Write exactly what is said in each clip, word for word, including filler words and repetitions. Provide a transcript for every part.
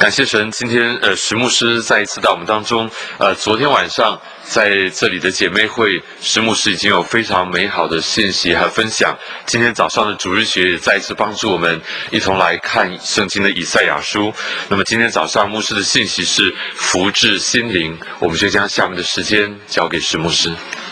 感谢神，今天呃石牧师再一次到我们当中。呃，昨天晚上在这里的姐妹会，石牧师已经有非常美好的信息和分享。今天早上的主日学也再一次帮助我们一同来看圣经的以赛亚书。那么今天早上牧师的信息是福至心灵，我们就将下面的时间交给石牧师。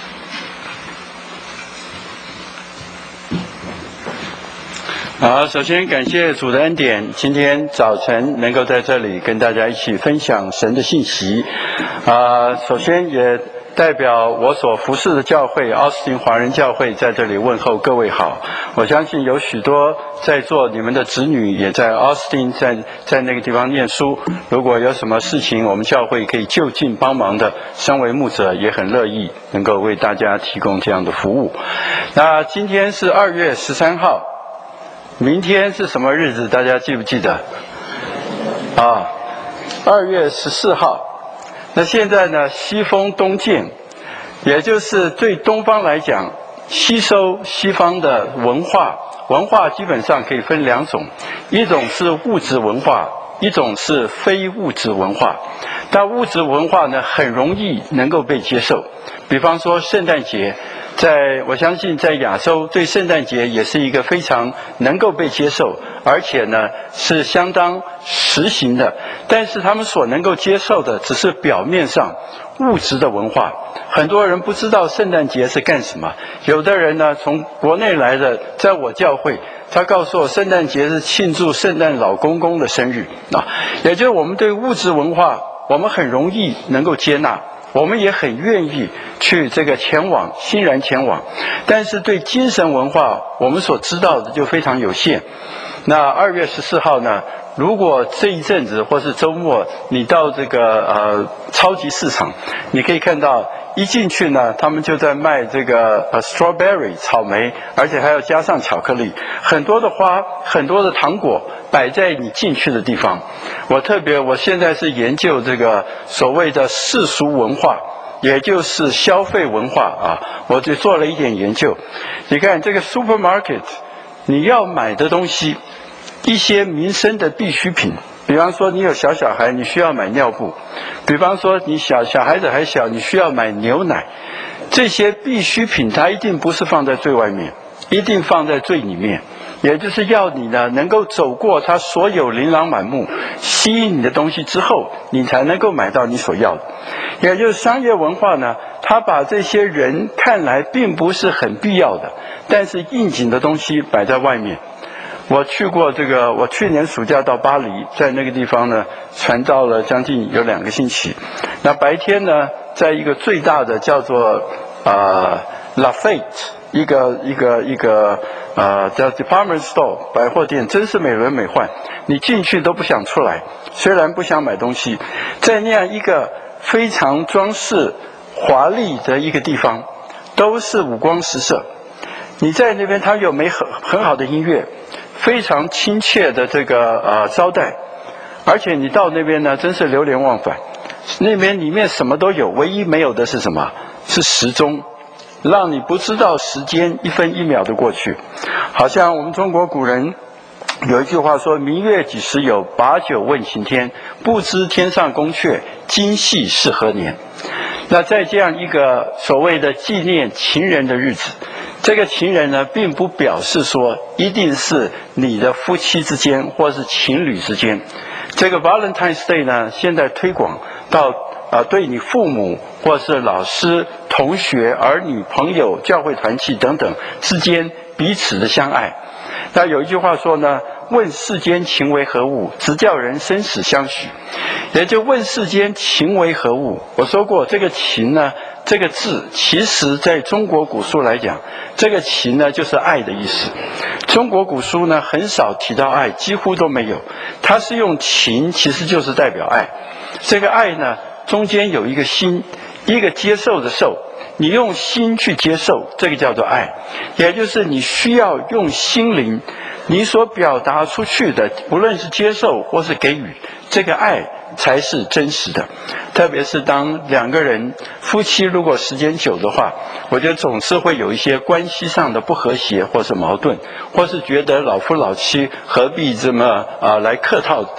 好，首先感谢主的恩典，今天早晨能够在这里跟大家一起分享神的信息。啊、呃，首先也代表我所服侍的教会奥斯汀华人教会在这里问候各位好。我相信有许多在座你们的子女也在奥斯汀，在在那个地方念书。如果有什么事情，我们教会可以就近帮忙的，身为牧者也很乐意能够为大家提供这样的服务。那今天是二月十三号。明天是什么日子？大家记不记得？啊，二月十四号。那现在呢，西风东渐，也就是对东方来讲，吸收西方的文化。文化基本上可以分两种，一种是物质文化，一种是非物质文化。但物质文化呢，很容易能够被接受。比方说圣诞节。在我相信在亚洲对圣诞节也是一个非常能够被接受，而且呢是相当实行的，但是他们所能够接受的只是表面上物质的文化。很多人不知道圣诞节是干什么，有的人呢从国内来的，在我教会他告诉我圣诞节是庆祝圣诞老公公的生日啊，也就是我们对物质文化我们很容易能够接纳，我们也很愿意去这个前往，欣然前往。但是对精神文化，我们所知道的就非常有限。那二月十四号呢，如果这一阵子或是周末，你到这个呃超级市场，你可以看到一进去呢，他们就在卖这个呃 strawberry 草莓，而且还要加上巧克力，很多的花，很多的糖果摆在你进去的地方。我特别，我现在是研究这个所谓的世俗文化，也就是消费文化啊，我就做了一点研究。你看这个 supermarket， 你要买的东西，一些民生的必需品，比方说你有小小孩，你需要买尿布；比方说你小小孩子还小，你需要买牛奶。这些必需品它一定不是放在最外面，一定放在最里面。也就是要你呢能够走过它所有琳琅满目吸引你的东西之后，你才能够买到你所要的。也就是商业文化呢，它把这些人看来并不是很必要的，但是应景的东西摆在外面。我去过这个，我去年暑假到巴黎，在那个地方呢传道了将近有两个星期。那白天呢，在一个最大的叫做呃 Lafayette 一个一个一个呃叫 department store 百货店，真是美轮美奂，你进去都不想出来。虽然不想买东西，在那样一个非常装饰华丽的一个地方，都是五光十色。你在那边，它有没很很好的音乐，非常亲切的这个呃招待，而且你到那边呢，真是流连忘返。那边里面什么都有，唯一没有的是什么？是时钟，让你不知道时间一分一秒的过去。好像我们中国古人有一句话说：“明月几时有，把酒问青天。不知天上宫阙，今夕是何年。”那在这样一个所谓的纪念情人的日子，这个情人呢，并不表示说一定是你的夫妻之间或是情侣之间。这个 Valentine's Day 呢，现在推广到啊、呃，对你父母或是老师、同学、儿女、朋友、教会团契等等之间彼此的相爱。那有一句话说呢，问世间情为何物，直叫人生死相许。也就问世间情为何物。我说过，这个情呢，这个字其实在中国古书来讲，这个情呢就是爱的意思。中国古书呢很少提到爱，几乎都没有。它是用情，其实就是代表爱。这个爱呢，中间有一个心，一个接受的受。你用心去接受，这个叫做爱。也就是你需要用心灵，你所表达出去的，无论是接受或是给予，这个爱才是真实的。特别是当两个人夫妻如果时间久的话，我觉得总是会有一些关系上的不和谐或是矛盾，或是觉得老夫老妻何必这么啊、呃、来客套。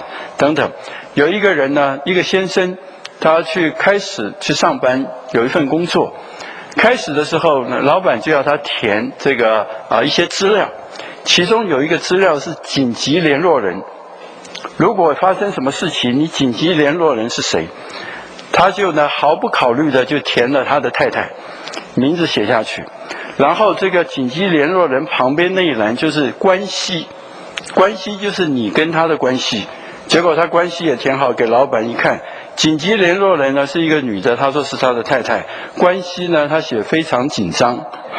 等等。有一个人呢，一个先生，他去开始去上班，有一份工作。开始的时候呢，老板就要他填这个啊一些资料，其中有一个资料是紧急联络人。如果发生什么事情，你紧急联络人是谁？他就呢毫不考虑的就填了他的太太名字写下去，然后这个紧急联络人旁边那一栏就是关系，关系就是你跟他的关系。结果他关系也填好，给老板一看，紧急联络人呢是一个女的，他说是他的太太，关系呢他写非常紧张。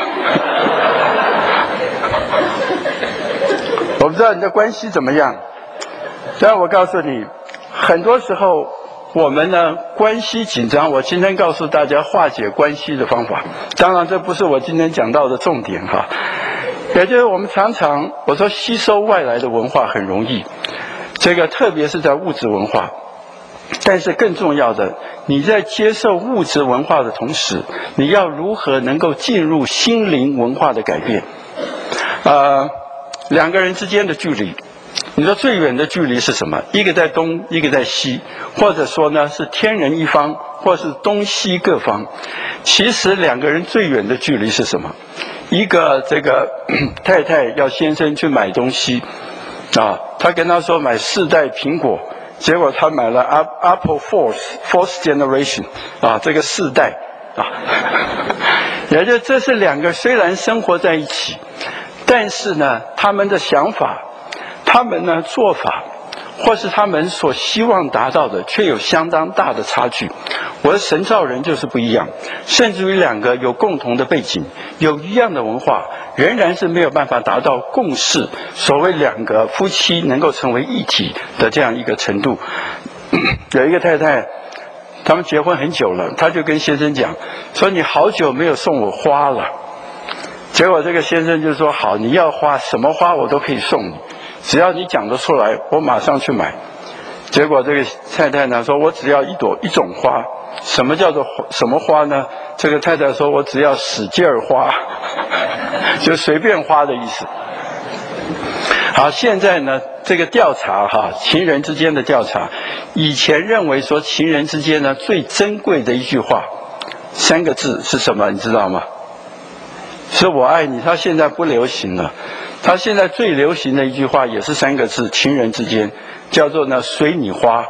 我不知道你的关系怎么样，但我告诉你，很多时候我们呢关系紧张，我今天告诉大家化解关系的方法。当然这不是我今天讲到的重点哈，也就是我们常常我说吸收外来的文化很容易，这个特别是在物质文化，但是更重要的，你在接受物质文化的同时，你要如何能够进入心灵文化的改变？呃，两个人之间的距离，你说最远的距离是什么？一个在东，一个在西，或者说呢是天人一方，或是东西各方。其实两个人最远的距离是什么？一个这个太太要先生去买东西啊，他跟他说买四代苹果，结果他买了 Apple Fourth Fourth Generation 啊，这个四代啊，也就这是两个虽然生活在一起，但是呢，他们的想法、他们呢做法，或是他们所希望达到的，却有相当大的差距。我的神造人就是不一样，甚至于两个有共同的背景、有一样的文化，仍然是没有办法达到共识。所谓两个夫妻能够成为一体的这样一个程度。有一个太太，他们结婚很久了，她就跟先生讲说：“你好久没有送我花了。”结果这个先生就说：“好，你要花什么花我都可以送你，只要你讲得出来，我马上去买。”结果这个太太呢说：“我只要一朵一种花。”什么叫做什么花呢？这个太太说：“我只要使劲儿花，就随便花的意思。”好，现在呢，这个调查哈，情人之间的调查，以前认为说情人之间呢最珍贵的一句话，三个字是什么？你知道吗？是我爱你。他现在不流行了，他现在最流行的一句话也是三个字，情人之间，叫做呢随你花。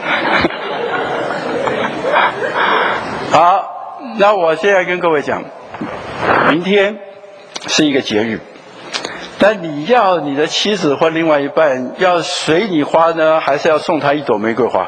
好，那我现在跟各位讲，明天是一个节日，但你要你的妻子或另外一半要随你花呢，还是要送她一朵玫瑰花？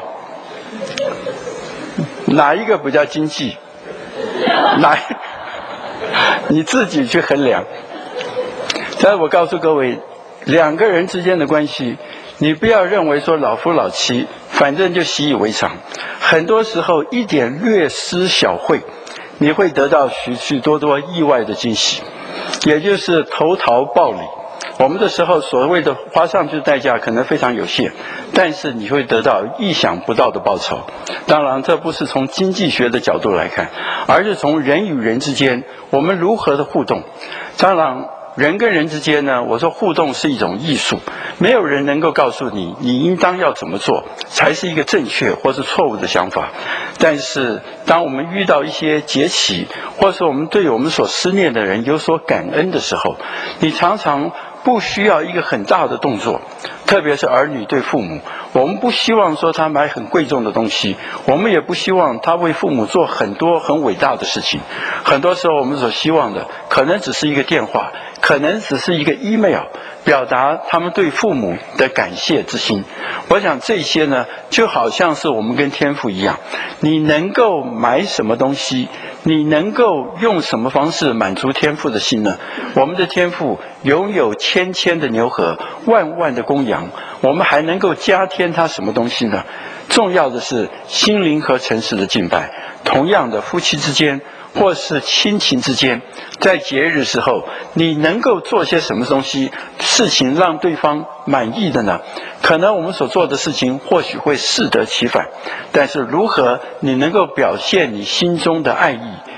哪一个比较经济？哪？你自己去衡量。但是我告诉各位，两个人之间的关系，你不要认为说老夫老妻，反正就习以为常。很多时候一点略施小惠，你会得到许许多多意外的惊喜，也就是投桃报李。我们的时候所谓的花上去的代价可能非常有限，但是你会得到意想不到的报酬。当然这不是从经济学的角度来看，而是从人与人之间我们如何的互动。当然人跟人之间呢，我说互动是一种艺术，没有人能够告诉你你应当要怎么做才是一个正确或是错误的想法。但是当我们遇到一些节气，或是我们对我们所思念的人有所感恩的时候，你常常不需要一个很大的动作，特别是儿女对父母，我们不希望说他买很贵重的东西，我们也不希望他为父母做很多很伟大的事情。很多时候我们所希望的可能只是一个电话，可能只是一个 email， 表达他们对父母的感谢之心。我想这些呢，就好像是我们跟天父一样，你能够买什么东西，你能够用什么方式满足天父的心呢？我们的天父拥有千千的牛和万万的公羊，我们还能够加添他什么东西呢？重要的是心灵和诚实的敬拜。同样的，夫妻之间或是亲情之间，在节日时候，你能够做些什么东西事情让对方满意的呢？可能我们所做的事情或许会适得其反，但是如何你能够表现你心中的爱意，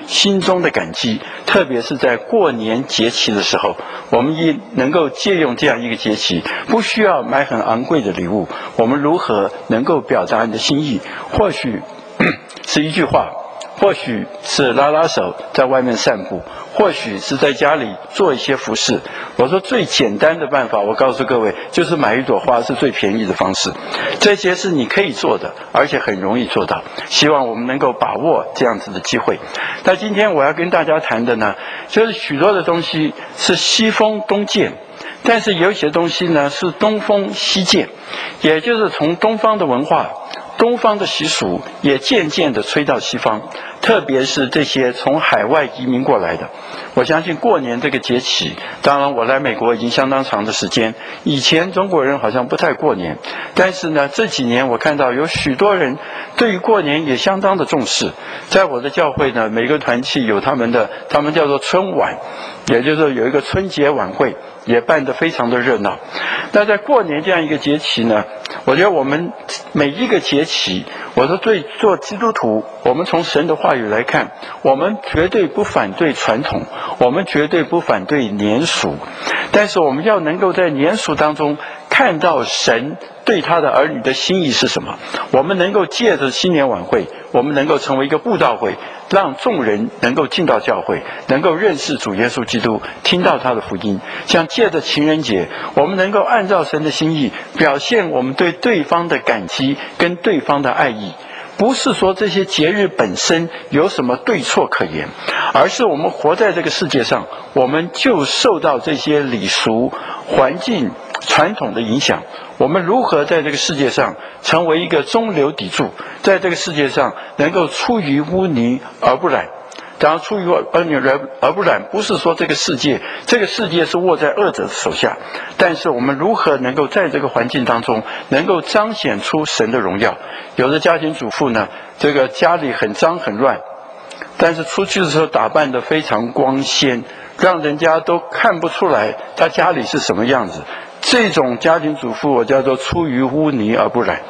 心中的感激，特别是在过年节期的时候，我们也能够借用这样一个节期，不需要买很昂贵的礼物，我们如何能够表达你的心意？或许是一句话，或许是拉拉手在外面散步，或许是在家里做一些服饰。我说最简单的办法，我告诉各位，就是买一朵花是最便宜的方式。这些是你可以做的，而且很容易做到。希望我们能够把握这样子的机会。那今天我要跟大家谈的呢，就是许多的东西是西风东渐，但是有一些东西呢是东风西渐，也就是从东方的文化、东方的习俗也渐渐地吹到西方，特别是这些从海外移民过来的。我相信过年这个节气，当然我来美国已经相当长的时间，以前中国人好像不太过年，但是呢这几年我看到有许多人对于过年也相当的重视。在我的教会呢，每个团契有他们的，他们叫做春晚，也就是说有一个春节晚会，也办得非常的热闹。那在过年这样一个节期呢，我觉得我们每一个节期，我说对做基督徒，我们从神的话语来看，我们绝对不反对传统，我们绝对不反对年俗，但是我们要能够在年俗当中看到神对他的儿女的心意是什么。我们能够借着新年晚会，我们能够成为一个布道会，让众人能够进到教会，能够认识主耶稣基督，听到他的福音。像借着情人节，我们能够按照神的心意，表现我们对对方的感激跟对方的爱意。不是说这些节日本身有什么对错可言，而是我们活在这个世界上，我们就受到这些礼俗、环境、传统的影响。我们如何在这个世界上成为一个中流砥柱，在这个世界上能够出于污泥而不染。当然出于儿女而不染，不是说这个世界这个世界是握在恶者的手下，但是我们如何能够在这个环境当中能够彰显出神的荣耀。有的家庭主妇呢，这个家里很脏很乱，但是出去的时候打扮得非常光鲜，让人家都看不出来她家里是什么样子。这种家庭主妇我叫做出于污泥而不染。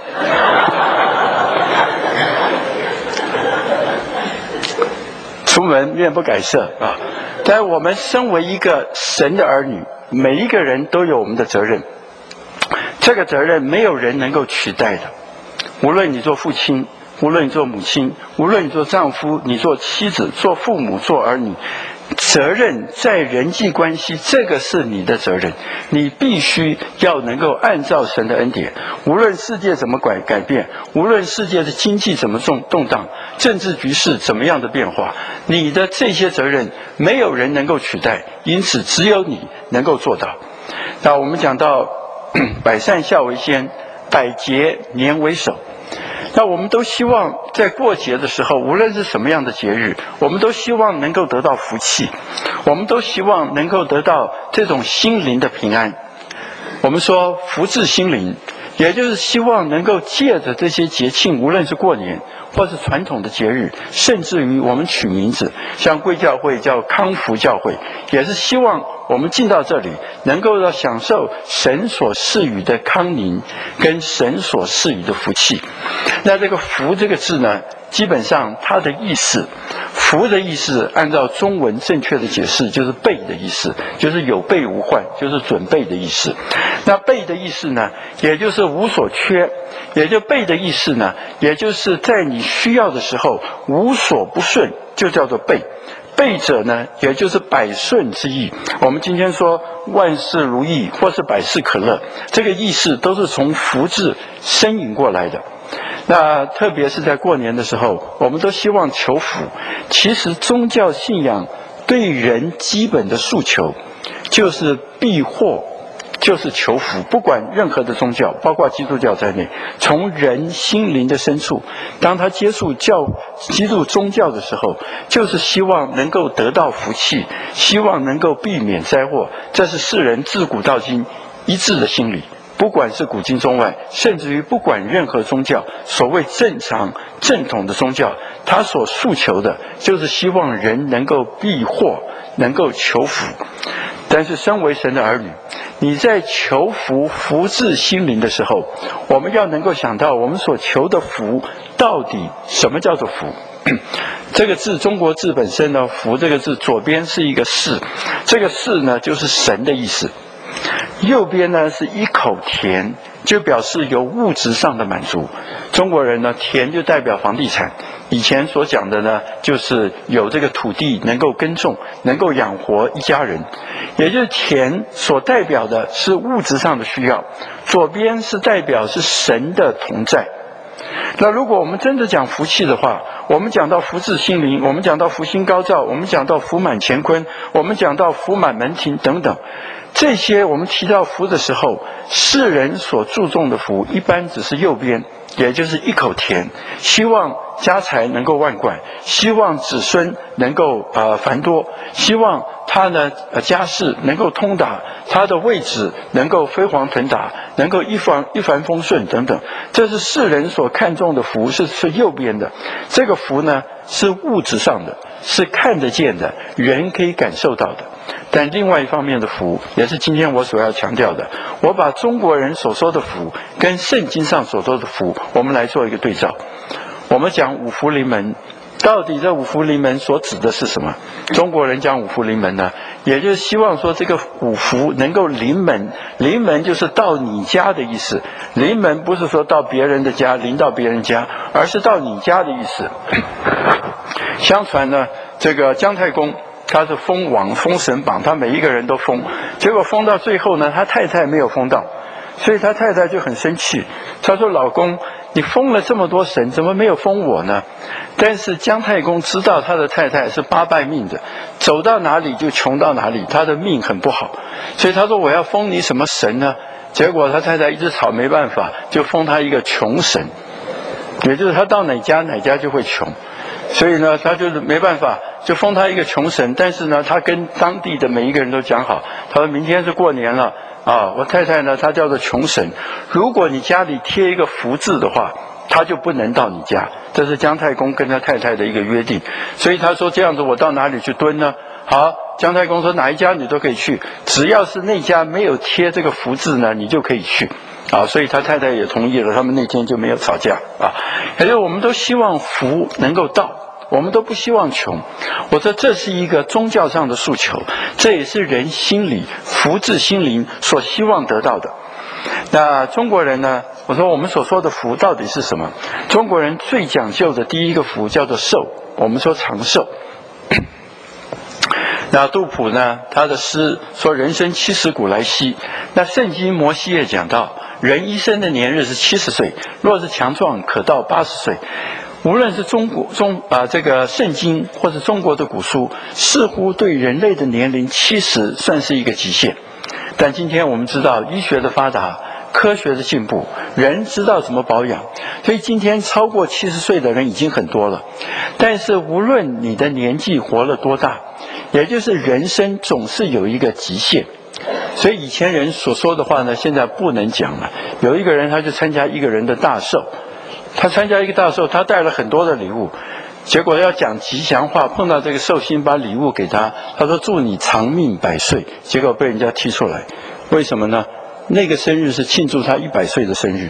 出门面不改色啊！但我们身为一个神的儿女，每一个人都有我们的责任，这个责任没有人能够取代的。无论你做父亲，无论你做母亲，无论你做丈夫，你做妻子，做父母，做儿女，责任在人际关系，这个是你的责任。你必须要能够按照神的恩典，无论世界怎么改改变，无论世界的经济怎么动动荡，政治局势怎么样的变化，你的这些责任没有人能够取代，因此只有你能够做到。那我们讲到百善孝为先，百节年为首。那我们都希望在过节的时候，无论是什么样的节日，我们都希望能够得到福气，我们都希望能够得到这种心灵的平安。我们说福至心灵，也就是希望能够借着这些节庆，无论是过年或是传统的节日，甚至于我们取名字，像贵教会叫康福教会，也是希望我们进到这里能够要享受神所赐予的康宁跟神所赐予的福气。那这个福这个字呢，基本上它的意思，福的意思按照中文正确的解释就是备的意思，就是有备无患，就是准备的意思。那备的意思呢，也就是无所缺，也就备的意思呢，也就是在你需要的时候无所不顺，就叫做备。备者呢，也就是百顺之意。我们今天说万事如意或是百事可乐，这个意思都是从福字申引过来的。那特别是在过年的时候，我们都希望求福。其实宗教信仰对人基本的诉求就是避祸，就是求福。不管任何的宗教，包括基督教在内，从人心灵的深处，当他接触教基督宗教的时候，就是希望能够得到福气，希望能够避免灾祸。这是世人自古到今一致的心理。不管是古今中外，甚至于不管任何宗教，所谓正常正统的宗教，他所诉求的就是希望人能够避祸，能够求福。但是身为神的儿女，你在求福福至心灵的时候，我们要能够想到我们所求的福到底什么叫做福。 这个字，中国字本身呢，福这个字左边是一个士，这个士呢就是神的意思，右边呢是一口田，就表示有物质上的满足。中国人呢，田就代表房地产，以前所讲的呢，就是有这个土地能够耕种，能够养活一家人，也就是田所代表的是物质上的需要，左边是代表是神的同在。那如果我们真的讲福气的话，我们讲到福至心灵，我们讲到福星高照，我们讲到福满乾坤，我们讲到福满门庭等等，这些我们提到福的时候，世人所注重的福一般只是右边，也就是一口田，希望家财能够万贯，希望子孙能够呃繁多，希望他呢呃家世能够通达，他的位置能够飞黄腾达，能够一帆一帆风顺等等，这是世人所看重的福，是是右边的。这个福呢是物质上的，是看得见的，人可以感受到的。但另外一方面的福，也是今天我所要强调的，我把中国人所说的福跟圣经上所说的福，我们来做一个对照。我们讲五福临门，到底这五福临门所指的是什么？中国人讲五福临门呢，也就是希望说这个五福能够临门，临门就是到你家的意思，临门不是说到别人的家，临到别人家，而是到你家的意思。相传呢，这个姜太公他是封王封神榜，他每一个人都封，结果封到最后呢，他太太没有封到，所以他太太就很生气，他说老公，你封了这么多神，怎么没有封我呢？但是姜太公知道他的太太是八败命的，走到哪里就穷到哪里，他的命很不好，所以他说我要封你什么神呢？结果他太太一直吵没办法，就封他一个穷神，也就是他到哪家哪家就会穷，所以呢他就是没办法，就封他一个穷神。但是呢他跟当地的每一个人都讲好，他说明天是过年了啊，我太太呢她叫做穷神，如果你家里贴一个福字的话，他就不能到你家，这是姜太公跟他太太的一个约定。所以他说这样子我到哪里去蹲呢？好，姜太公说哪一家你都可以去，只要是那家没有贴这个福字呢，你就可以去啊。所以他太太也同意了，他们那天就没有吵架啊。也就是我们都希望福能够到，我们都不希望穷。我说这是一个宗教上的诉求，这也是人心里福至心灵所希望得到的。那中国人呢，我说我们所说的福到底是什么？中国人最讲究的第一个福叫做寿，我们说长寿。那杜甫呢，他的诗说人生七十古来稀，那圣经摩西也讲到人一生的年日是七十岁，若是强壮可到八十岁。无论是中国中啊、呃、这个圣经或是中国的古书，似乎对人类的年龄七十算是一个极限。但今天我们知道医学的发达，科学的进步，人知道怎么保养，所以今天超过七十岁的人已经很多了。但是无论你的年纪活了多大，也就是人生总是有一个极限。所以以前人所说的话呢，现在不能讲了。有一个人他去参加一个人的大寿，他参加一个大寿，他带了很多的礼物，结果要讲吉祥话，碰到这个寿星把礼物给他，他说祝你长命百岁，结果被人家踢出来。为什么呢？那个生日是庆祝他一百岁的生日。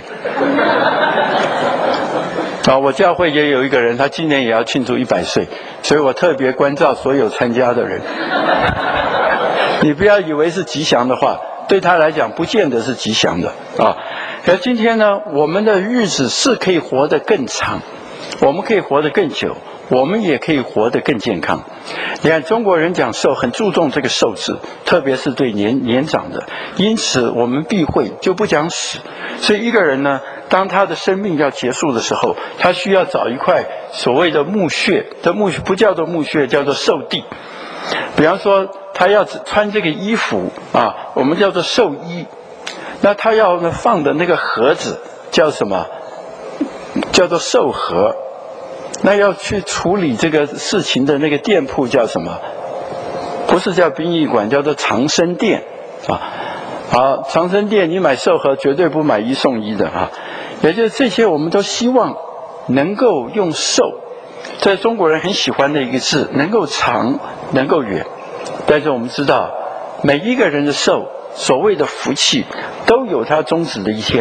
啊，我教会也有一个人，他今年也要庆祝一百岁，所以我特别关照所有参加的人。你不要以为是吉祥的话，对他来讲不见得是吉祥的啊。可今天呢，我们的日子是可以活得更长，我们可以活得更久，我们也可以活得更健康。你看中国人讲寿很注重这个寿字，特别是对年年长的，因此我们避讳就不讲死。所以一个人呢，当他的生命要结束的时候，他需要找一块所谓的墓穴，这墓穴不叫做墓穴，叫做寿地。比方说他要穿这个衣服啊，我们叫做寿衣，那他要呢放的那个盒子叫什么？叫做寿盒。那要去处理这个事情的那个店铺叫什么？不是叫殡仪馆，叫做长生店啊。好，长生店你买寿盒绝对不买一送一的啊。也就是这些我们都希望能够用寿，这中国人很喜欢的一个字，能够长能够远。但是我们知道每一个人的寿，所谓的福气都有它终止的一天，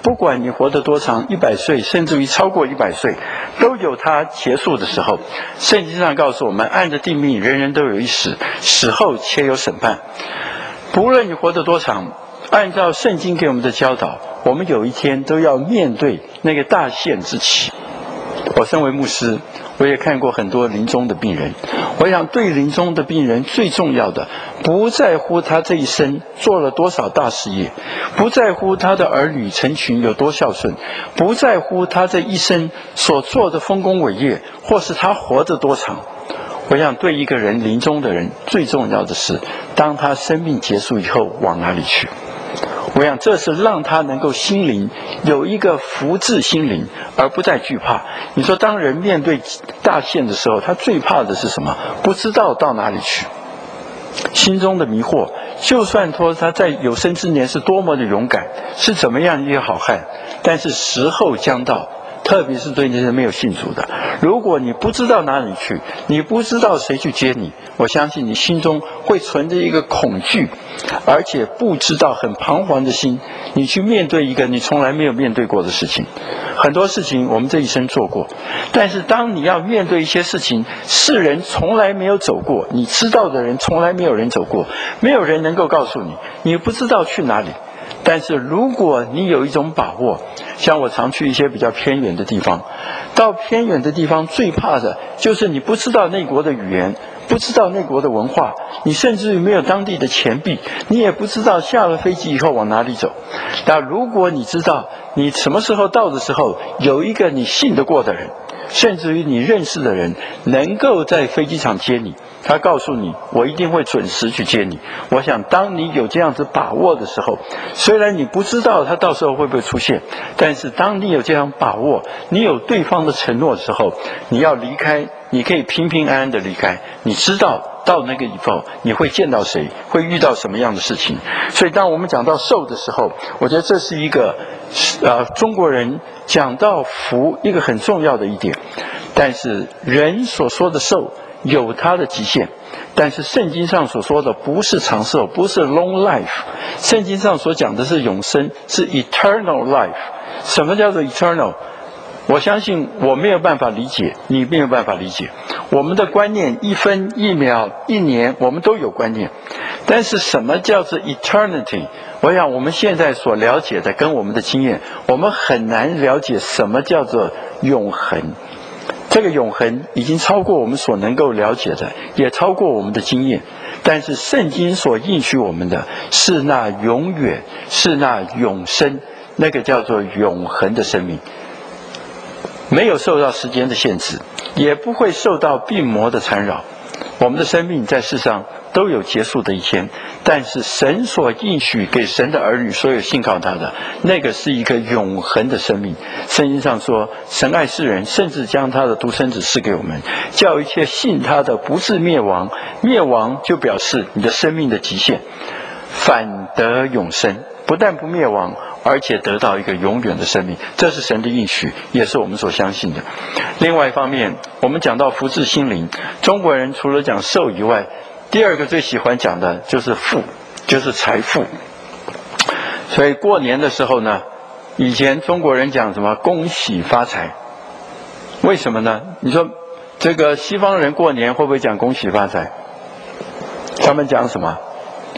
不管你活得多长，一百岁甚至于超过一百岁，都有它结束的时候。圣经上告诉我们，按着定命，人人都有一死，死后且有审判。不论你活得多长，按照圣经给我们的教导，我们有一天都要面对那个大限之期。我身为牧师，我也看过很多临终的病人。我想对临终的病人最重要的，不在乎他这一生做了多少大事业，不在乎他的儿女成群有多孝顺，不在乎他这一生所做的丰功伟业，或是他活得多长。我想对一个人临终的人最重要的是，当他生命结束以后往哪里去。我想这是让他能够心灵有一个福至心灵，而不再惧怕。你说当人面对大限的时候，他最怕的是什么？不知道到哪里去，心中的迷惑。就算说他在有生之年是多么的勇敢，是怎么样一个好汉，但是时候将到，特别是对那些没有信主的，如果你不知道哪里去，你不知道谁去接你，我相信你心中会存着一个恐惧，而且不知道很彷徨的心，你去面对一个你从来没有面对过的事情。很多事情我们这一生做过，但是当你要面对一些事情，世人从来没有走过，你知道的人从来没有人走过，没有人能够告诉你，你不知道去哪里。但是如果你有一种把握，像我常去一些比较偏远的地方，到偏远的地方最怕的就是你不知道那国的语言，不知道那国的文化，你甚至于没有当地的钱币，你也不知道下了飞机以后往哪里走。那如果你知道你什么时候到的时候，有一个你信得过的人，甚至于你认识的人能够在飞机场接你，他告诉你我一定会准时去接你。我想当你有这样子把握的时候，虽然你不知道他到时候会不会出现，但是当你有这样把握，你有对方的承诺的时候，你要离开，你可以平平安安的离开。你知道到那个以后你会见到谁，会遇到什么样的事情。所以当我们讲到寿的时候，我觉得这是一个呃中国人讲到福一个很重要的一点。但是人所说的寿有它的极限，但是圣经上所说的不是长寿，不是 long life， 圣经上所讲的是永生，是 eternal life。 什么叫做 eternal？ 我相信我没有办法理解，你没有办法理解。我们的观念一分一秒一年我们都有观念，但是什么叫做 eternity？ 我想我们现在所了解的跟我们的经验，我们很难了解什么叫做永恒。这个永恒已经超过我们所能够了解的，也超过我们的经验。但是圣经所应许我们的是那永远，是那永生，那个叫做永恒的生命，没有受到时间的限制，也不会受到病魔的缠绕。我们的生命在世上都有结束的一天，但是神所应许给神的儿女，所有信靠他的，那个是一个永恒的生命。圣经上说，神爱世人，甚至将他的独生子赐给我们，叫一切信他的不至灭亡。灭亡就表示你的生命的极限，反得永生，不但不灭亡，而且得到一个永远的生命。这是神的应许，也是我们所相信的。另外一方面，我们讲到福至心灵，中国人除了讲寿以外，第二个最喜欢讲的就是富，就是财富。所以过年的时候呢，以前中国人讲什么恭喜发财，为什么呢？你说这个西方人过年会不会讲恭喜发财？他们讲什么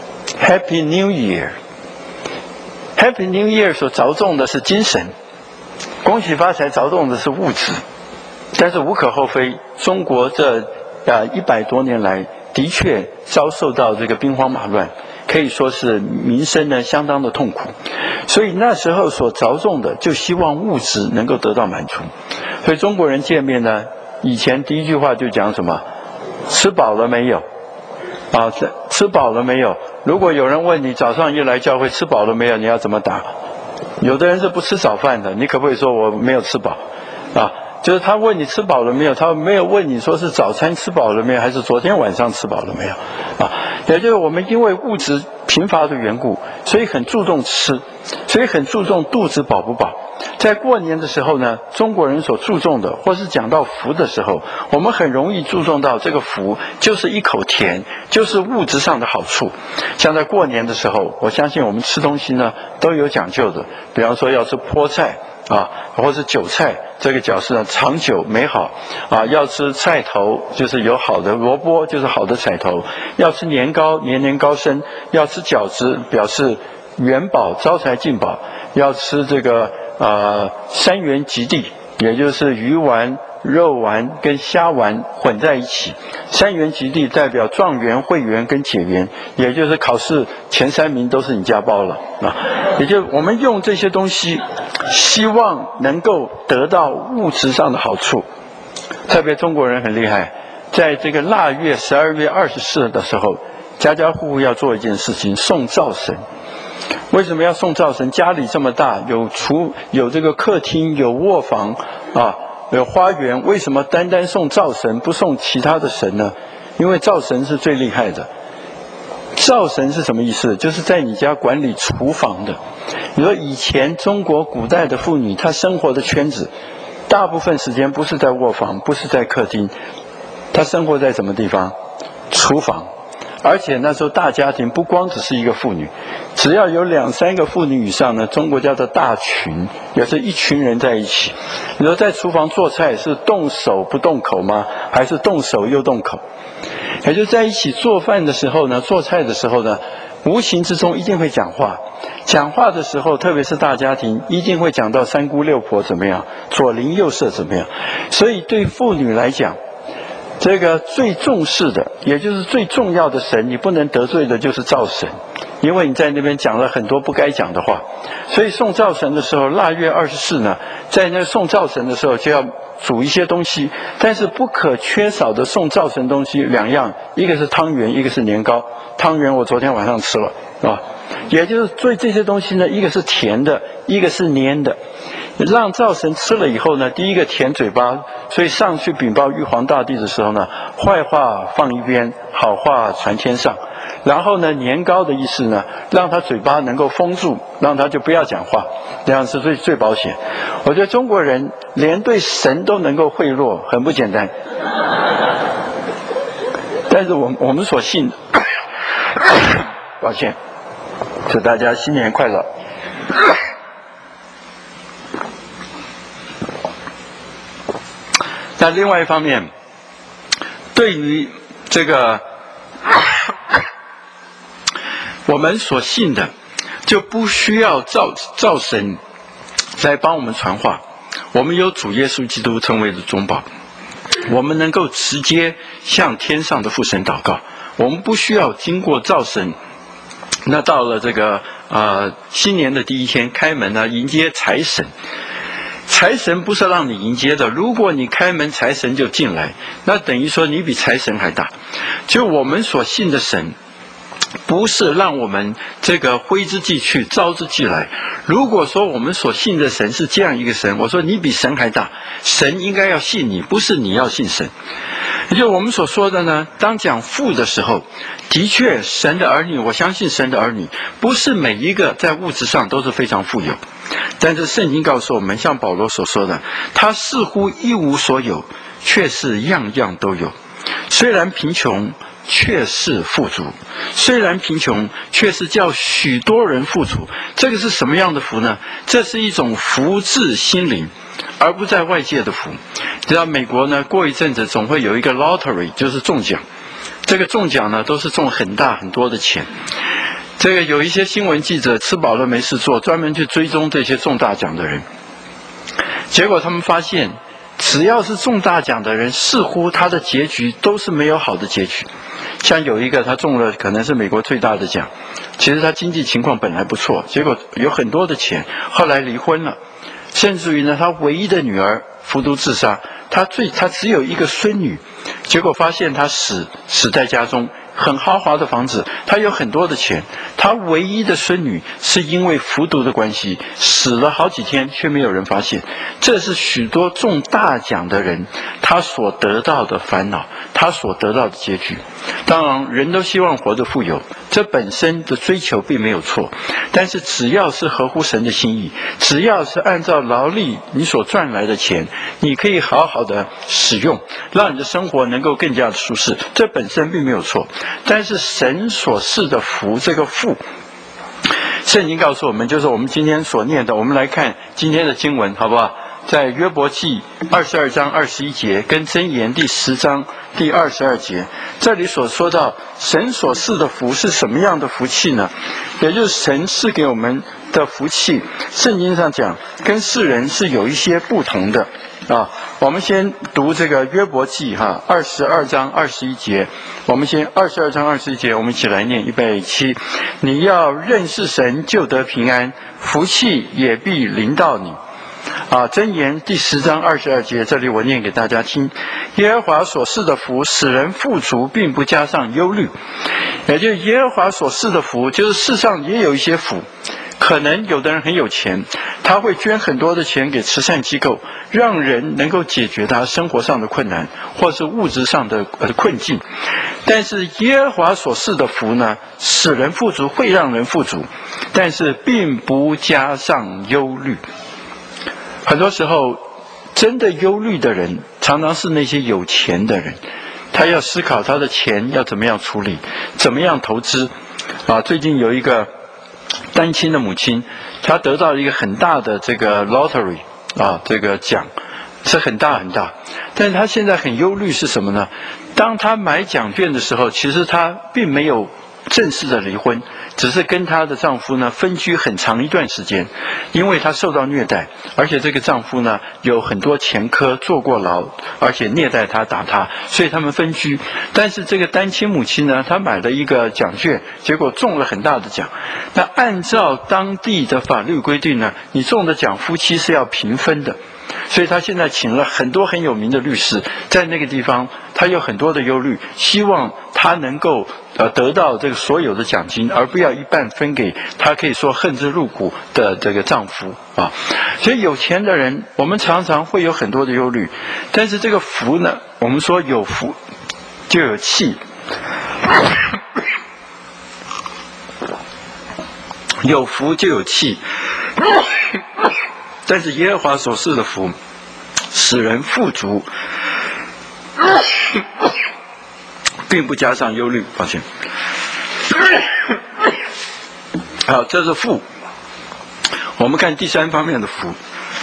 Happy New Year。 Happy New Year 所着重的是精神，恭喜发财着重的是物质。但是无可厚非，中国这呃一百多年来的确遭受到这个兵荒马乱，可以说是民生呢相当的痛苦。所以那时候所着重的就希望物质能够得到满足。所以中国人见面呢，以前第一句话就讲什么？吃饱了没有？啊，吃饱了没有？如果有人问你早上一来教会吃饱了没有，你要怎么答？有的人是不吃早饭的，你可不可以说我没有吃饱？啊，就是他问你吃饱了没有，他没有问你说是早餐吃饱了没有，还是昨天晚上吃饱了没有？啊，也就是我们因为物质贫乏的缘故，所以很注重吃，所以很注重肚子饱不饱。在过年的时候呢，中国人所注重的，或是讲到福的时候，我们很容易注重到这个福就是一口甜，就是物质上的好处。像在过年的时候，我相信我们吃东西呢都有讲究的，比方说要吃菠菜啊，或是韭菜，这个表示呢长久美好啊；要吃菜头，就是有好的萝卜，就是好的彩头；要吃年糕，年年高升；要吃饺子，表示元宝招财进宝；要吃这个呃三元及第，也就是鱼丸、肉丸跟虾丸混在一起。三元及第代表状元、会元跟解元，也就是考试前三名都是你家包了啊。也就我们用这些东西，希望能够得到物质上的好处。特别中国人很厉害，在这个腊月十二月二十四的时候，家家户户要做一件事情，送灶神。为什么要送灶神？家里这么大，有厨有这个客厅，有卧房啊，有花园，为什么单单送灶神，不送其他的神呢？因为灶神是最厉害的。灶神是什么意思？就是在你家管理厨房的。你说以前中国古代的妇女，她生活的圈子，大部分时间不是在卧房，不是在客厅，她生活在什么地方？厨房。而且那时候大家庭不光只是一个妇女，只要有两三个妇女以上呢，中国叫做大群，也是一群人在一起。你说在厨房做菜是动手不动口吗？还是动手又动口？也就在一起做饭的时候呢，做菜的时候呢，无形之中一定会讲话。讲话的时候，特别是大家庭，一定会讲到三姑六婆怎么样，左邻右舍怎么样。所以对妇女来讲，这个最重视的，也就是最重要的神，你不能得罪的就是灶神，因为你在那边讲了很多不该讲的话。所以送灶神的时候，腊月二十四呢，在那送灶神的时候就要煮一些东西，但是不可缺少的送灶神东西两样，一个是汤圆，一个是年糕。汤圆我昨天晚上吃了啊，也就是所以这些东西呢，一个是甜的，一个是黏的。让灶神吃了以后呢，第一个甜嘴巴，所以上去禀报玉皇大帝的时候呢，坏话放一边，好话传天上。然后呢，年糕的意思呢，让他嘴巴能够封住，让他就不要讲话，这样是最最保险。我觉得中国人连对神都能够贿赂，很不简单。但是我我们所信，抱歉，祝大家新年快乐。那另外一方面，对于这个我们所信的，就不需要灶灶神来帮我们传话。我们有主耶稣基督成为的中保，我们能够直接向天上的父神祷告，我们不需要经过灶神。那到了这个呃新年的第一天开门呢，迎接财神。财神不是让你迎接的，如果你开门，财神就进来，那等于说你比财神还大。就我们所信的神，不是让我们这个挥之即去，招之即来。如果说我们所信的神是这样一个神，我说你比神还大，神应该要信你，不是你要信神。也就我们所说的呢，当讲富的时候，的确神的儿女，我相信神的儿女不是每一个在物质上都是非常富有，但是圣经告诉我们，像保罗所说的，他似乎一无所有，却是样样都有。虽然贫穷，却是富足；虽然贫穷，却是叫许多人富足。这个是什么样的福呢？这是一种福至心灵，而不在外界的福。知道美国呢，过一阵子总会有一个 lottery， 就是中奖。这个中奖呢，都是中很大很多的钱。这个有一些新闻记者吃饱了没事做，专门去追踪这些中大奖的人。结果他们发现，只要是中大奖的人，似乎他的结局都是没有好的结局。像有一个他中了可能是美国最大的奖，其实他经济情况本来不错，结果有很多的钱，后来离婚了，甚至于呢，他唯一的女儿服毒自杀，他最他只有一个孙女，结果发现他死死在家中， 很豪华的房子，他有很多的钱，他唯一的孙女是因为服毒的关系死了好几天，却没有人发现。这是许多中大奖的人他所得到的烦恼，他所得到的结局。当然，人都希望活得富有，这本身的追求并没有错，但是只要是合乎神的心意，只要是按照劳力你所赚来的钱，你可以好好的使用，让你的生活能够更加的舒适，这本身并没有错。但是神所赐的福，这个富，圣经告诉我们，就是我们今天所念的。我们来看今天的经文好不好？在约伯记二十二章二十一节跟箴言第十章第二十二节，这里所说到神所赐的福是什么样的福气呢？也就是神赐给我们的福气，圣经上讲跟世人是有一些不同的啊。我们先读这个约伯记哈，二十二章二十一节。我们先二十二章二十一节，我们一起来念，预备起。你要认识神，就得平安，福气也必临到你。啊，箴言第十章二十二节，这里我念给大家听。耶和华所赐的福，使人富足，并不加上忧虑。也就是耶和华所赐的福，就是世上也有一些福。可能有的人很有钱，他会捐很多的钱给慈善机构，让人能够解决他生活上的困难，或是物质上的困境。但是耶和华所赐的福呢，使人富足，会让人富足，但是并不加上忧虑。很多时候，真的忧虑的人，常常是那些有钱的人，他要思考他的钱要怎么样处理，怎么样投资。啊，最近有一个单亲的母亲，她得到一个很大的这个 lottery 啊，这个奖是很大很大，但是她现在很忧虑是什么呢？当她买奖券的时候，其实她并没有正式的离婚，只是跟她的丈夫呢分居很长一段时间，因为她受到虐待，而且这个丈夫呢有很多前科，坐过牢，而且虐待她打她，所以他们分居。但是这个单亲母亲呢，她买了一个奖券，结果中了很大的奖。那按照当地的法律规定呢，你中的奖夫妻是要平分的。所以他现在请了很多很有名的律师，在那个地方他有很多的忧虑，希望他能够呃得到这个所有的奖金，而不要一半分给他可以说恨之入骨的这个丈夫啊。所以有钱的人，我们常常会有很多的忧虑，但是这个福呢，我们说有福就有气，有福就有气。但是耶和华所赐的福，使人富足，并不加上忧虑。抱歉。好，这是富。我们看第三方面的福，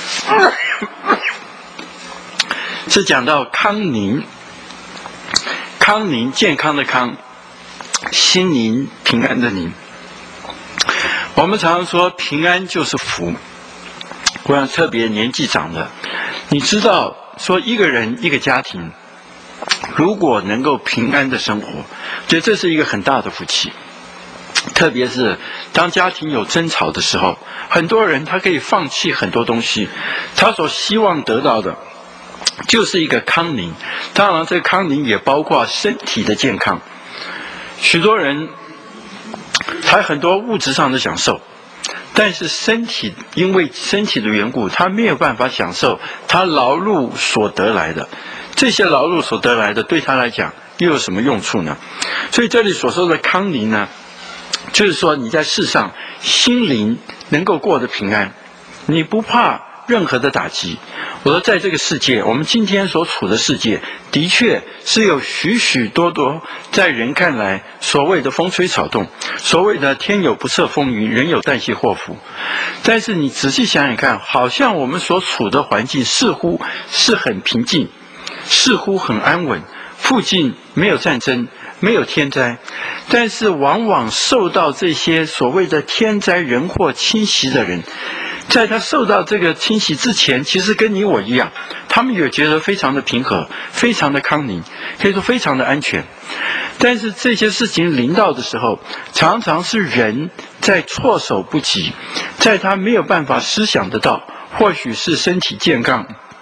是讲到康宁，康宁健康的康，心宁平安的宁。我们常常说平安就是福。我想特别年纪长的，你知道说一个人一个家庭如果能够平安的生活，觉得这是一个很大的福气。特别是当家庭有争吵的时候，很多人他可以放弃很多东西，他所希望得到的就是一个康宁。当然这个康宁也包括身体的健康。许多人还很多物质上的享受，但是身体因为身体的缘故，他没有办法享受他劳碌所得来的。这些劳碌所得来的对他来讲又有什么用处呢？所以这里所说的康宁呢，就是说你在世上心灵能够过得平安，你不怕任何的打击。我说在这个世界，我们今天所处的世界的确是有许许多多在人看来所谓的风吹草动，所谓的天有不测风云，人有旦夕祸福。但是你仔细想想看，好像我们所处的环境似乎是很平静，似乎很安稳，附近没有战争，没有天灾，但是往往受到这些所谓的天灾人祸侵袭的人，在他受到这个侵袭之前，其实跟你我一样，他们也觉得非常的平和，非常的康宁，可以说非常的安全。但是这些事情临到的时候，常常是人在措手不及，在他没有办法思想得到，或许是身体健康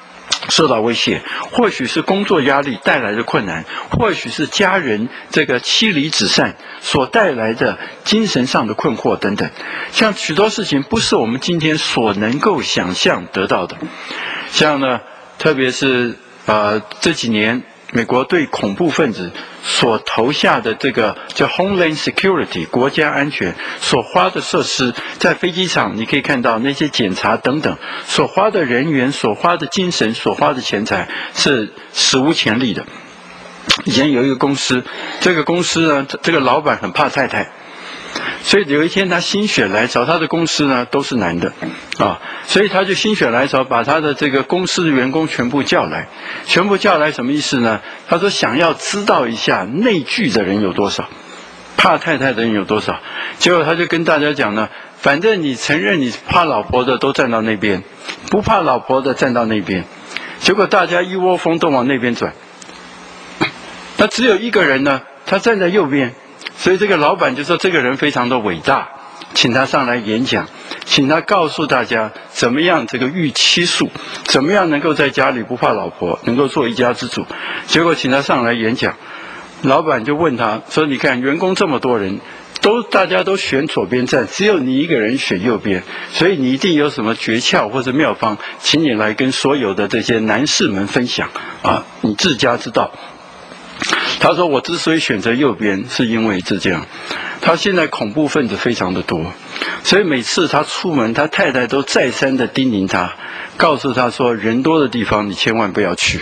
受到威胁，或许是工作压力带来的困难，或许是家人这个妻离子散所带来的精神上的困惑等等。像许多事情不是我们今天所能够想象得到的。像呢，特别是呃这几年美国对恐怖分子所投下的这个叫 Homeland Security 国家安全所花的设施，在飞机场你可以看到那些检查等等所花的人员、所花的精神、所花的钱财是史无前例的。以前有一个公司，这个公司呢，这个老板很怕太太，所以有一天他心血来潮，他的公司呢都是男的啊，所以他就心血来潮把他的这个公司的员工全部叫来，全部叫来什么意思呢？他说想要知道一下内聚的人有多少，怕太太的人有多少。结果他就跟大家讲呢，反正你承认你怕老婆的都站到那边，不怕老婆的站到那边。结果大家一窝蜂都往那边转，那只有一个人呢，他站在右边。所以这个老板就说这个人非常的伟大，请他上来演讲，请他告诉大家怎么样这个育妻术，怎么样能够在家里不怕老婆，能够做一家之主。结果请他上来演讲，老板就问他说，你看员工这么多人都大家都选左边站，只有你一个人选右边，所以你一定有什么诀窍或者妙方，请你来跟所有的这些男士们分享啊，你自家之道。他说我之所以选择右边是因为是这样，他现在恐怖分子非常的多，所以每次他出门，他太太都再三的叮咛他，告诉他说人多的地方你千万不要去，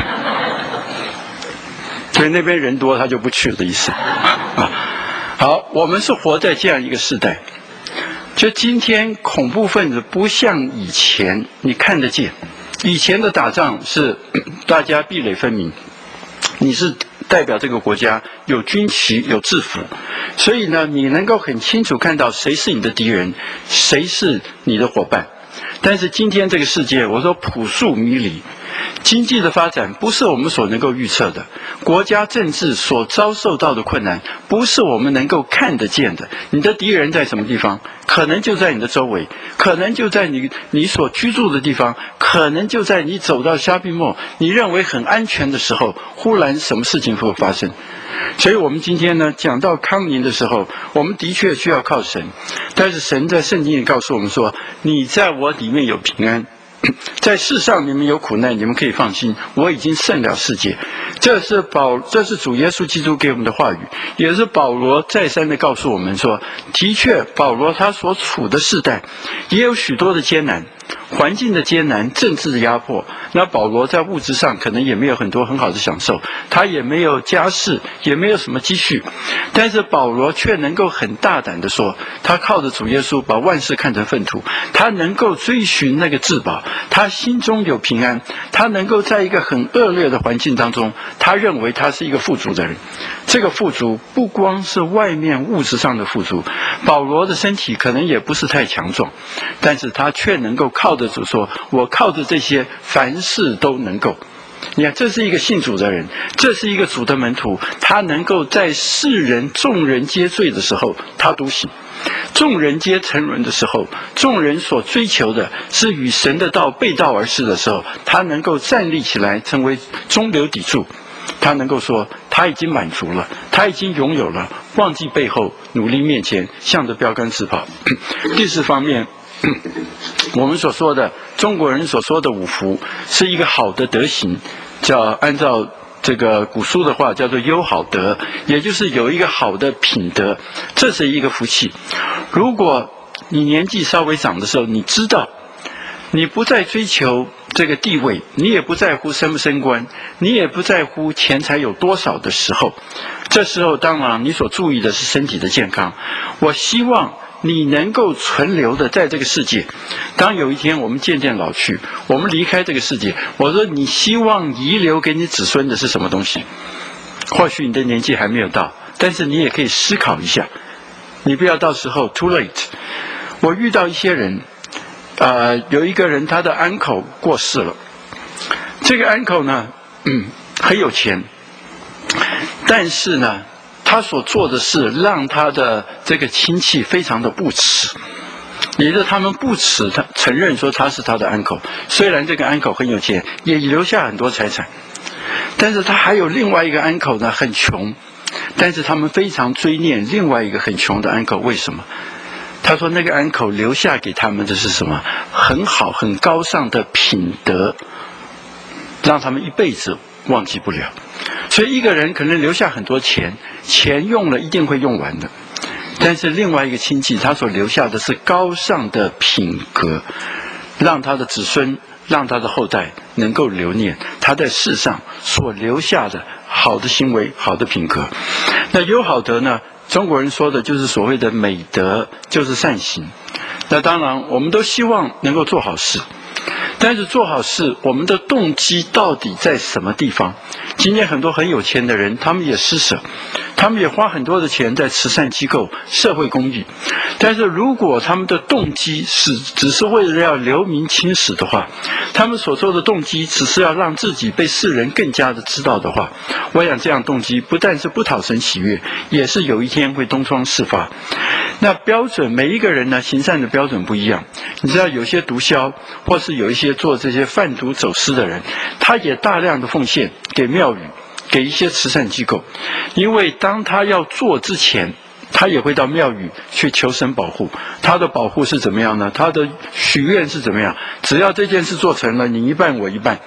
所以那边人多他就不去的意思啊。好，我们是活在这样一个时代，就今天恐怖分子不像以前你看得见，以前的打仗是大家壁垒分明，你是代表这个国家，有军旗有制服，所以呢你能够很清楚看到谁是你的敌人，谁是你的伙伴。但是今天这个世界，我说扑朔迷离，经济的发展不是我们所能够预测的，国家政治所遭受到的困难不是我们能够看得见的。你的敌人在什么地方？可能就在你的周围，可能就在你你所居住的地方，可能就在你走到shopping mall你认为很安全的时候，忽然什么事情会发生。所以我们今天呢讲到康宁的时候，我们的确需要靠神，但是神在圣经里告诉我们说，你在我里面有平安，在世上你们有苦难，你们可以放心，我已经胜了世界。这是保，这是主耶稣基督给我们的话语，也是保罗再三的告诉我们说，的确保罗他所处的世代也有许多的艰难，环境的艰难，政治的压迫。那保罗在物质上可能也没有很多很好的享受，他也没有家世，也没有什么积蓄，但是保罗却能够很大胆的说，他靠着主耶稣把万事看成粪土，他能够追寻那个至宝，他心中有平安，他能够在一个很恶劣的环境当中，他认为他是一个富足的人。这个富足不光是外面物质上的富足，保罗的身体可能也不是太强壮，但是他却能够靠着主说，我靠着这些凡事都能够。你看，这是一个信主的人，这是一个主的门徒，他能够在世人众人皆醉的时候他独醒，众人皆沉沦的时候，众人所追求的是与神的道背道而驰的时候，他能够站立起来成为中流砥柱，他能够说他已经满足了，他已经拥有了，忘记背后，努力面前，向着标杆直跑。第四方面，我们所说的中国人所说的五福是一个好的德行，叫按照这个古书的话叫做优好德，也就是有一个好的品德，这是一个福气。如果你年纪稍微长的时候，你知道你不再追求这个地位，你也不在乎升不升官，你也不在乎钱财有多少的时候，这时候当然你所注意的是身体的健康。我希望你能够存留的在这个世界，当有一天我们渐渐老去，我们离开这个世界，我说你希望遗留给你子孙的是什么东西？或许你的年纪还没有到，但是你也可以思考一下，你不要到时候 too late。 我遇到一些人呃，有一个人他的 uncle 过世了，这个 uncle 呢嗯，很有钱，但是呢他所做的事让他的这个亲戚非常的不耻， 也就是他们不耻他承认说他是他的 uncle， 虽然这个 uncle 很有钱，也留下很多财产，但是他还有另外一个 uncle 呢很穷，但是他们非常追念另外一个很穷的 uncle， 为什么？他说那个 uncle 留下给他们的是什么？很好很高尚的品德，让他们一辈子忘记不了。所以一个人可能留下很多钱，钱用了一定会用完的，但是另外一个亲戚他所留下的是高尚的品格，让他的子孙让他的后代能够留念他在世上所留下的好的行为好的品格。那有好德呢，中国人说的就是所谓的美德，就是善行。那当然我们都希望能够做好事，但是做好事我们的动机到底在什么地方？今天很多很有钱的人他们也施舍，他们也花很多的钱在慈善机构社会公益，但是如果他们的动机是只是为了要留名青史的话，他们所做的动机只是要让自己被世人更加的知道的话，我想这样动机不但是不讨神喜悦，也是有一天会东窗事发。那标准每一个人呢行善的标准不一样，你知道有些毒枭或是有一些做这些贩毒走私的人，他也大量的奉献给庙宇给一些慈善机构，因为当他要做之前他也会到庙宇去求神保护。他的保护是怎么样呢？他的许愿是怎么样？只要这件事做成了，你一半我一半。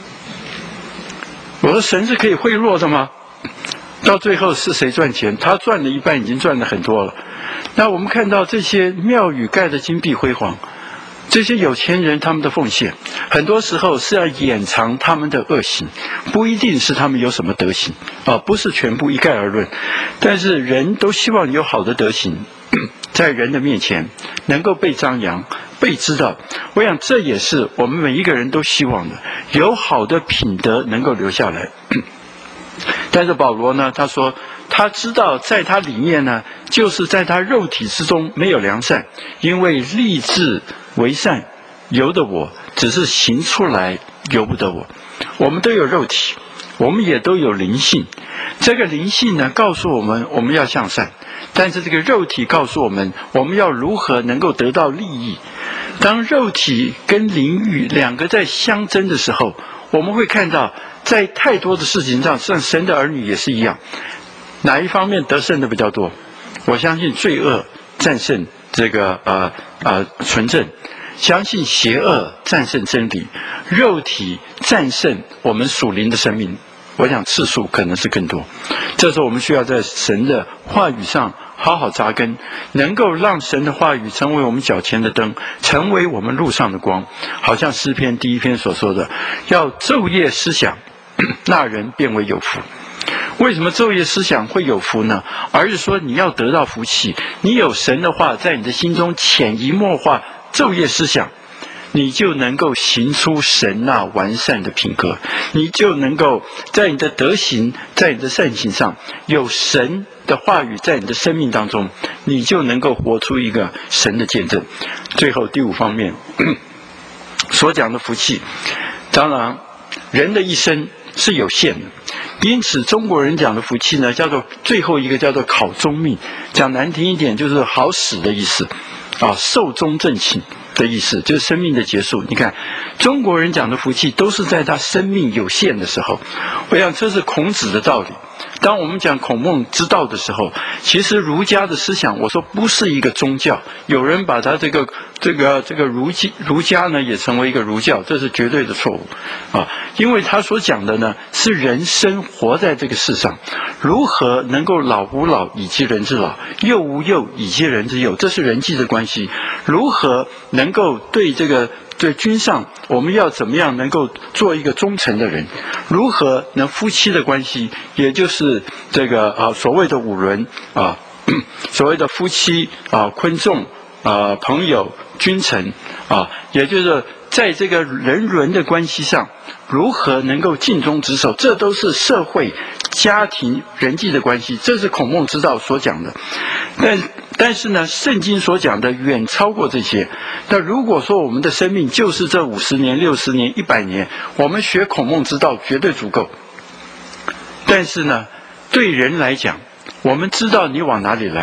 我说神是可以贿赂的吗？到最后是谁赚钱？他赚了一半，已经赚了很多了。那我们看到这些庙宇盖得金碧辉煌，这些有钱人他们的奉献很多时候是要掩藏他们的恶行，不一定是他们有什么德行啊，不是全部一概而论。但是人都希望有好的德行在人的面前能够被张扬被知道，我想这也是我们每一个人都希望的，有好的品德能够留下来。但是保罗呢，他说他知道在他里面呢，就是在他肉体之中没有良善，因为立志为善由得我，只是行出来由不得我。我们都有肉体，我们也都有灵性，这个灵性呢告诉我们我们要向善，但是这个肉体告诉我们我们要如何能够得到利益。当肉体跟灵欲两个在相争的时候，我们会看到在太多的事情上，像神的儿女也是一样，哪一方面得胜的比较多？我相信罪恶战胜这个呃呃纯正，相信邪恶战胜真理，肉体战胜我们属灵的生命。我想次数可能是更多。这时候我们需要在神的话语上好好扎根，能够让神的话语成为我们脚前的灯，成为我们路上的光。好像诗篇第一篇所说的，要昼夜思想，那人便为有福。为什么昼夜思想会有福呢？而是说你要得到福气，你有神的话在你的心中潜移默化，昼夜思想，你就能够行出神那完善的品格，你就能够在你的德行在你的善行上有神的话语在你的生命当中，你就能够活出一个神的见证。最后第五方面所讲的福气，当然人的一生是有限的，因此中国人讲的福气呢，叫做最后一个叫做考终命，讲难听一点就是好死的意思啊，寿终正寝的意思，就是生命的结束。你看中国人讲的福气都是在他生命有限的时候，我想这是孔子的道理。当我们讲孔孟之道的时候，其实儒家的思想我说不是一个宗教，有人把他这个这个这个儒家儒家呢也成为一个儒教，这是绝对的错误啊！因为他所讲的呢是人生活在这个世上，如何能够老吾老以及人之老，幼吾幼以及人之幼，这是人际的关系。如何能够对这个对君上，我们要怎么样能够做一个忠诚的人？如何能夫妻的关系，也就是这个啊所谓的五伦啊，所谓的夫妻啊、昆仲啊、朋友、君臣啊，也就是在这个人伦的关系上，如何能够尽忠职守，这都是社会、家庭、人际的关系，这是孔孟之道所讲的。但但是呢，圣经所讲的远超过这些。那如果说我们的生命就是这五十年、六十年、一百年，我们学孔孟之道绝对足够。但是呢，对人来讲，我们知道你往哪里来，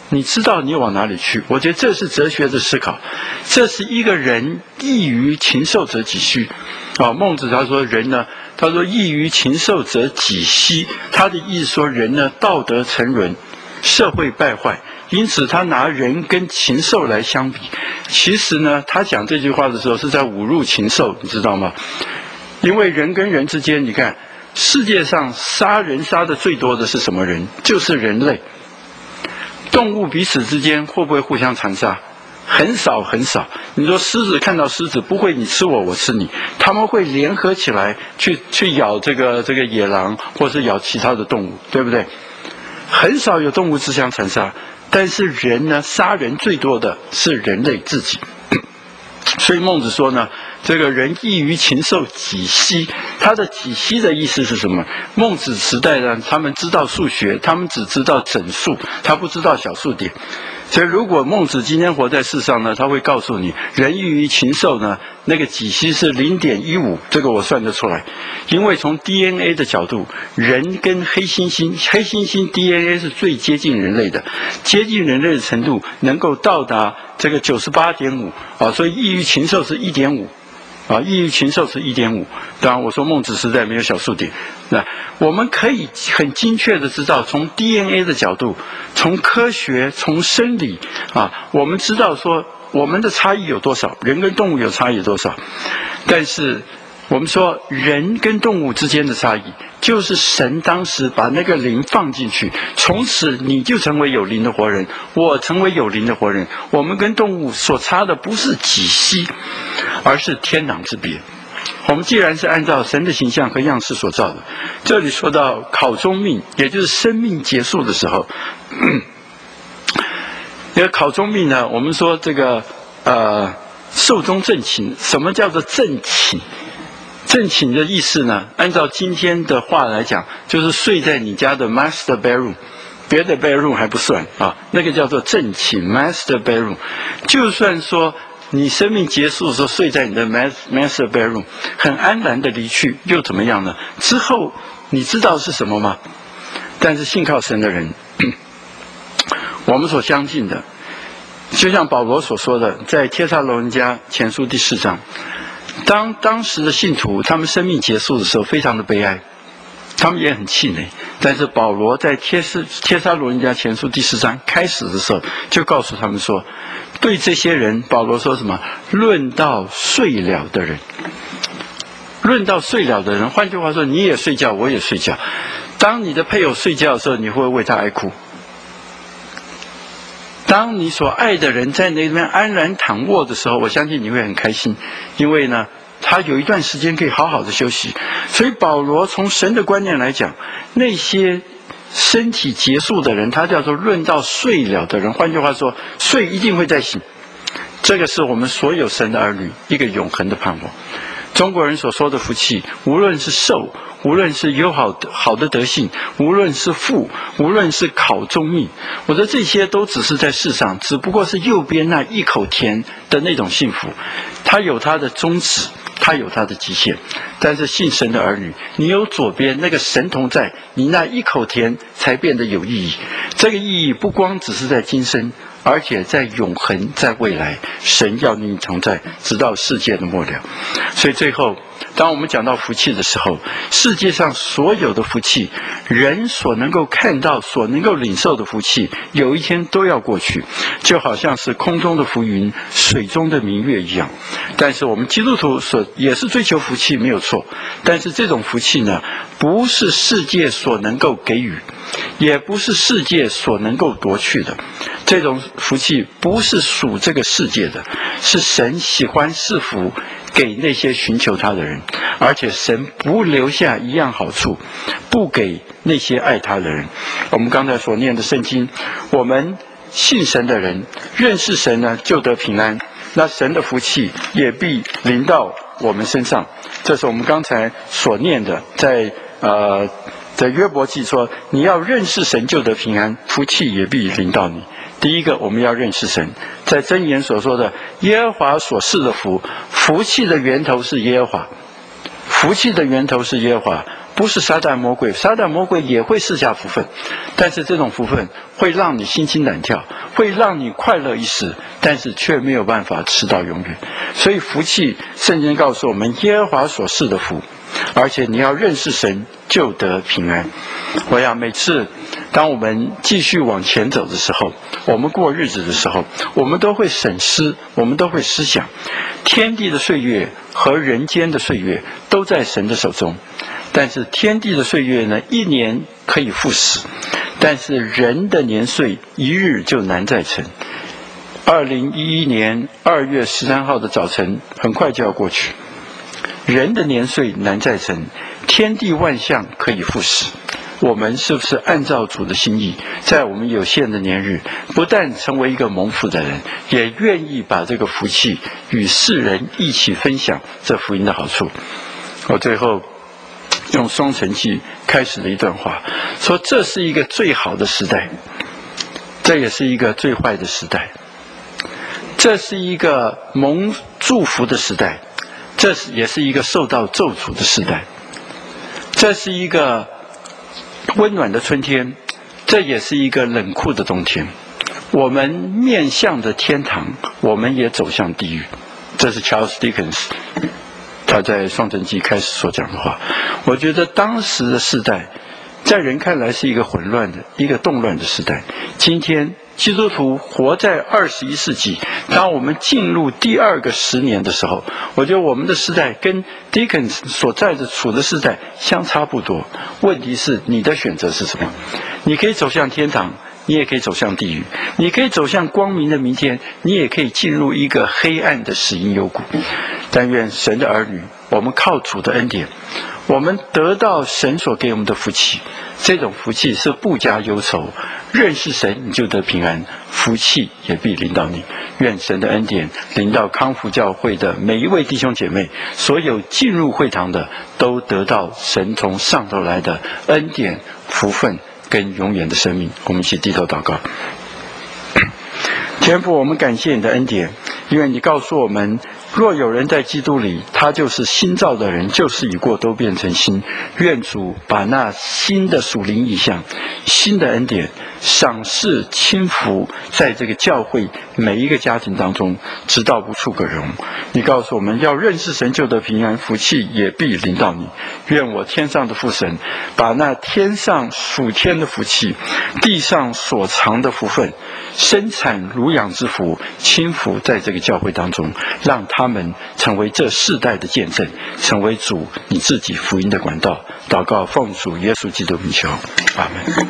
你知道你往哪里去。我觉得这是哲学的思考，这是一个人异于禽兽者几虚。啊，孟子他说人呢，他说异于禽兽者几希，他的意思说人呢道德沉沦，社会败坏，因此他拿人跟禽兽来相比。其实呢，他讲这句话的时候是在侮辱禽兽，你知道吗？因为人跟人之间，你看世界上杀人杀的最多的是什么人？就是人类。动物彼此之间会不会互相残杀？很少很少。你说狮子看到狮子不会你吃我我吃你，他们会联合起来去去咬这个这个野狼，或是咬其他的动物，对不对？很少有动物自相残杀。但是人呢，杀人最多的是人类自己。所以孟子说呢，这个人异于禽兽几希，他的几希的意思是什么？孟子时代呢，他们知道数学，他们只知道整数，他不知道小数点。所以如果孟子今天活在世上呢，他会告诉你，人异于禽兽呢，那个几希是 零点一五， 这个我算得出来。因为从 D N A 的角度，人跟黑猩猩，黑猩猩 D N A 是最接近人类的，接近人类的程度能够到达这个 九十八点五 啊，所以异于禽兽是 一点五。啊，异于禽兽是 一点五。 当然我说孟子时代没有小数点，那我们可以很精确的知道，从 D N A 的角度，从科学，从生理啊，我们知道说我们的差异有多少，人跟动物有差异有多少。但是我们说人跟动物之间的差异，就是神当时把那个灵放进去，从此你就成为有灵的活人，我成为有灵的活人。我们跟动物所差的不是几希，而是天壤之别。我们既然是按照神的形象和样式所造的，这里说到考终命，也就是生命结束的时候，那个考终命呢，我们说这个呃寿终正寝。什么叫做正寝？正寝的意思呢，按照今天的话来讲，就是睡在你家的 master bedroom， 别的 bedroom 还不算啊，那个叫做正寝 master bedroom。就算说你生命结束的时候睡在你的 master bedroom， 很安然的离去，又怎么样呢？之后你知道是什么吗？但是信靠神的人，我们所相信的，就像保罗所说的，在帖撒罗尼迦前书第四章，当当时的信徒他们生命结束的时候，非常的悲哀，他们也很气馁。但是保罗在帖撒帖撒罗尼迦前书第四章开始的时候，就告诉他们说，对这些人，保罗说什么？论到睡了的人，论到睡了的人，换句话说，你也睡觉，我也睡觉。当你的配偶睡觉的时候，你会不会为他哀哭？当你所爱的人在那边安然躺卧的时候，我相信你会很开心，因为呢，他有一段时间可以好好的休息。所以保罗从神的观念来讲，那些身体结束的人，他叫做论到睡了的人，换句话说，睡一定会再醒。这个是我们所有神的儿女一个永恒的盼望。中国人所说的福气，无论是寿，无论是有好好的德性，无论是富，无论是考终命，我说这些都只是在世上，只不过是右边那一口甜的那种幸福，它有它的宗旨，它有它的极限。但是信神的儿女，你有左边那个神同在，你那一口甜才变得有意义。这个意义不光只是在今生，而且在永恒，在未来，神要你同在，直到世界的末了。所以最后，当我们讲到福气的时候，世界上所有的福气，人所能够看到、所能够领受的福气，有一天都要过去，就好像是空中的浮云、水中的明月一样。但是我们基督徒所也是追求福气，没有错。但是这种福气呢，不是世界所能够给予，也不是世界所能够夺去的。这种福气不是属这个世界的，是神喜欢赐福给那些寻求他的人，而且神不留下一样好处不给那些爱他的人。我们刚才所念的圣经，我们信神的人认识神呢，就得平安，那神的福气也必临到我们身上。这是我们刚才所念的，在呃在约伯记说，你要认识神就得平安，福气也必临到你。第一个，我们要认识神，在箴言所说的耶和华所赐的福，福气的源头是耶和华，福气的源头是耶和华， 不是撒旦魔鬼，撒旦魔鬼也会赐下福分，但是这种福分会让你心惊胆跳，会让你快乐一时，但是却没有办法吃到永远。所以福气，圣经告诉我们，耶和华所赐的福，而且你要认识神，就得平安。我想每次当我们继续往前走的时候，我们过日子的时候，我们都会审思，我们都会思想，天地的岁月和人间的岁月都在神的手中。但是天地的岁月呢，一年可以复始，但是人的年岁一日就难再成。二零一一年二月十三号的早晨很快就要过去，人的年岁难再成，天地万象可以复始。我们是不是按照主的心意，在我们有限的年日，不但成为一个蒙福的人，也愿意把这个福气与世人一起分享这福音的好处。我最后用双城记开始的一段话，说这是一个最好的时代，这也是一个最坏的时代，这是一个蒙祝福的时代，这也是一个受到咒诅的时代，这是一个温暖的春天，这也是一个冷酷的冬天。我们面向着天堂，我们也走向地狱。这是 Charles Dickens 他在双城记开始所讲的话。我觉得当时的世代在人看来是一个混乱的一个动乱的时代，今天基督徒活在二十一世纪，当我们进入第二个十年的时候，我觉得我们的时代跟 Dickens 所在的处的时代相差不多。问题是你的选择是什么？你可以走向天堂，你也可以走向地狱，你可以走向光明的明天，你也可以进入一个黑暗的死荫幽谷。但愿神的儿女，我们靠主的恩典，我们得到神所给我们的福气，这种福气是不加忧愁，认识神你就得平安，福气也必临到你。愿神的恩典临到康福教会的每一位弟兄姐妹，所有进入会堂的都得到神从上头来的恩典、福分跟永远的生命。我们一起低头祷告。天父，我们感谢你的恩典，因为你告诉我们，若有人在基督里，他就是新造的人，旧事已过，都变成新。愿主把那新的属灵意象、新的恩典赏赐轻福在这个教会每一个家庭当中，直到无处可容。你告诉我们要认识神，就得平安，福气也必临到你。愿我天上的父神把那天上属天的福气，地上所藏的福分，生产乳养之福，轻福在这个教会当中，让他们成为这世代的见证，成为主你自己福音的管道。祷告奉主耶稣基督名求，阿门。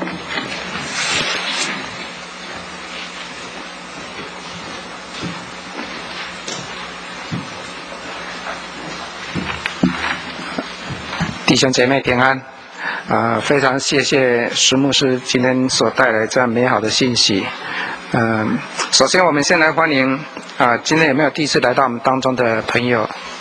弟兄姐妹平安，啊、呃，非常谢谢石牧师今天所带来这样美好的信息。嗯、呃，首先我们先来欢迎啊、呃，今天有没有第一次来到我们当中的朋友？